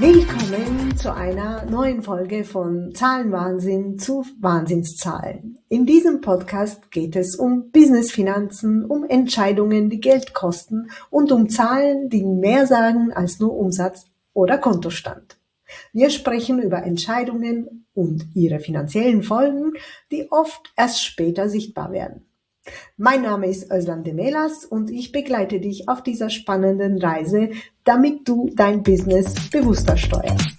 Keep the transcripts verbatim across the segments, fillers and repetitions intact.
Willkommen zu einer neuen Folge von Zahlenwahnsinn zu Wahnsinnszahlen. In diesem Podcast geht es um Business-Finanzen, um Entscheidungen, die Geld kosten und um Zahlen, die mehr sagen als nur Umsatz oder Kontostand. Wir sprechen über Entscheidungen und ihre finanziellen Folgen, die oft erst später sichtbar werden. Mein Name ist Özlem Demelas und ich begleite dich auf dieser spannenden Reise, damit du dein Business bewusster steuerst.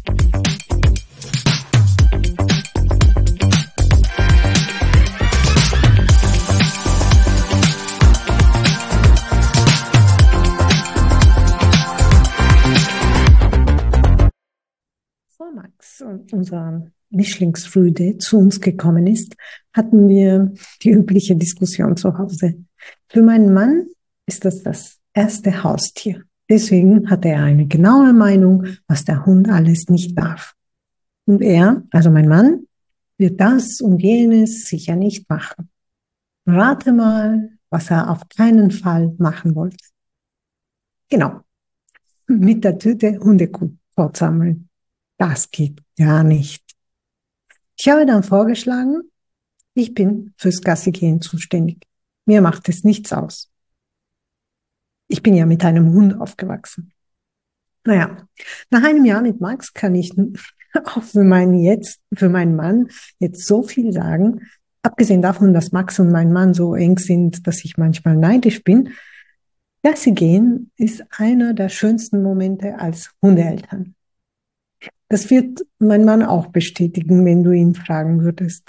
Vor Max und unser Mischlingsrüde zu uns gekommen ist, hatten wir die übliche Diskussion zu Hause. Für meinen Mann ist das das erste Haustier. Deswegen hat er eine genaue Meinung, was der Hund alles nicht darf. Und er, also mein Mann, wird das und jenes sicher nicht machen. Rate mal, was er auf keinen Fall machen wollte. Genau, mit der Tüte Hundekot fortsammeln. Das geht gar nicht. Ich habe dann vorgeschlagen, ich bin fürs Gassigehen zuständig. Mir macht es nichts aus. Ich bin ja mit einem Hund aufgewachsen. Naja, nach einem Jahr mit Max kann ich auch für meinen, jetzt, für meinen Mann jetzt so viel sagen. Abgesehen davon, dass Max und mein Mann so eng sind, dass ich manchmal neidisch bin. Gassigehen ist einer der schönsten Momente als Hundeeltern. Das wird mein Mann auch bestätigen, wenn du ihn fragen würdest.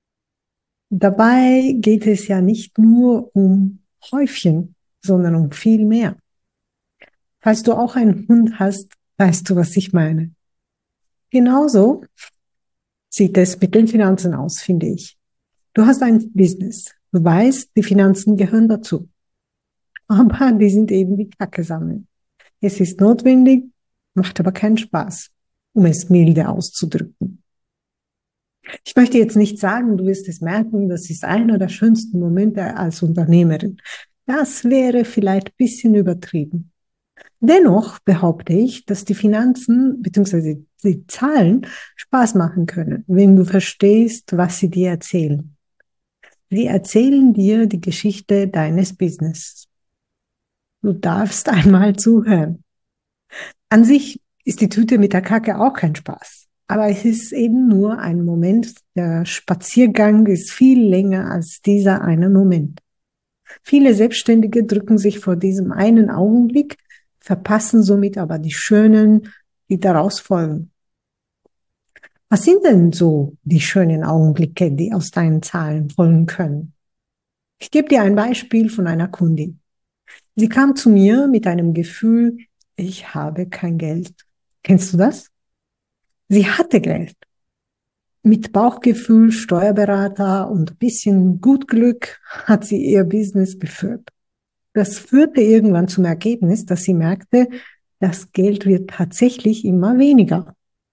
Dabei geht es ja nicht nur um Häufchen, sondern um viel mehr. Falls du auch einen Hund hast, weißt du, was ich meine. Genauso sieht es mit den Finanzen aus, finde ich. Du hast ein Business. Du weißt, die Finanzen gehören dazu. Aber die sind eben wie Kacke sammeln. Es ist notwendig, macht aber keinen Spaß, um es milde auszudrücken. Ich möchte jetzt nicht sagen, du wirst es merken, das ist einer der schönsten Momente als Unternehmerin. Das wäre vielleicht ein bisschen übertrieben. Dennoch behaupte ich, dass die Finanzen bzw. die Zahlen Spaß machen können, wenn du verstehst, was sie dir erzählen. Sie erzählen dir die Geschichte deines Business. Du darfst einmal zuhören. An sich ist die Tüte mit der Kacke auch kein Spaß. Aber es ist eben nur ein Moment. Der Spaziergang ist viel länger als dieser eine Moment. Viele Selbstständige drücken sich vor diesem einen Augenblick, verpassen somit aber die schönen, die daraus folgen. Was sind denn so die schönen Augenblicke, die aus deinen Zahlen folgen können? Ich gebe dir ein Beispiel von einer Kundin. Sie kam zu mir mit einem Gefühl, ich habe kein Geld. Kennst du das? Sie hatte Geld. Mit Bauchgefühl, Steuerberater und ein bisschen Gutglück hat sie ihr Business geführt. Das führte irgendwann zum Ergebnis, dass sie merkte, das Geld wird tatsächlich immer weniger.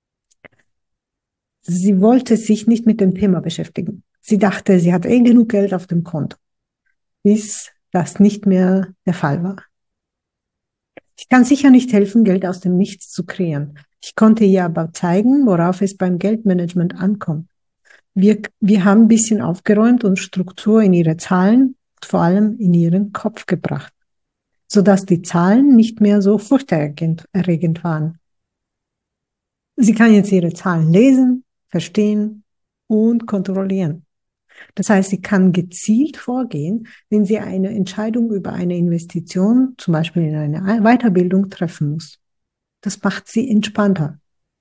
Sie wollte sich nicht mit dem Thema beschäftigen. Sie dachte, sie hat eh genug Geld auf dem Konto, bis das nicht mehr der Fall war. Ich kann sicher nicht helfen, Geld aus dem Nichts zu kreieren. Ich konnte ihr aber zeigen, worauf es beim Geldmanagement ankommt. Wir, wir haben ein bisschen aufgeräumt und Struktur in ihre Zahlen, vor allem in ihren Kopf gebracht, sodass die Zahlen nicht mehr so furchterregend erregend waren. Sie kann jetzt ihre Zahlen lesen, verstehen und kontrollieren. Das heißt, sie kann gezielt vorgehen, wenn sie eine Entscheidung über eine Investition, zum Beispiel in eine Weiterbildung, treffen muss. Das macht sie entspannter.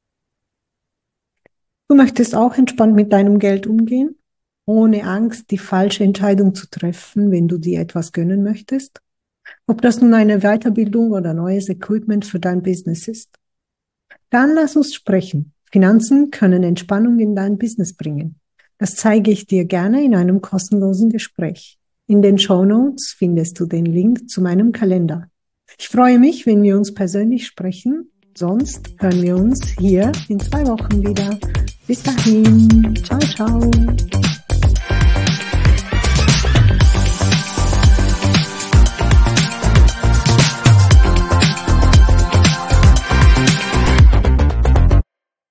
Du möchtest auch entspannt mit deinem Geld umgehen, ohne Angst, die falsche Entscheidung zu treffen, wenn du dir etwas gönnen möchtest? Ob das nun eine Weiterbildung oder neues Equipment für dein Business ist? Dann lass uns sprechen. Finanzen können Entspannung in dein Business bringen. Das zeige ich dir gerne in einem kostenlosen Gespräch. In den Shownotes findest du den Link zu meinem Kalender. Ich freue mich, wenn wir uns persönlich sprechen. Sonst hören wir uns hier in zwei Wochen wieder. Bis dahin. Ciao, ciao.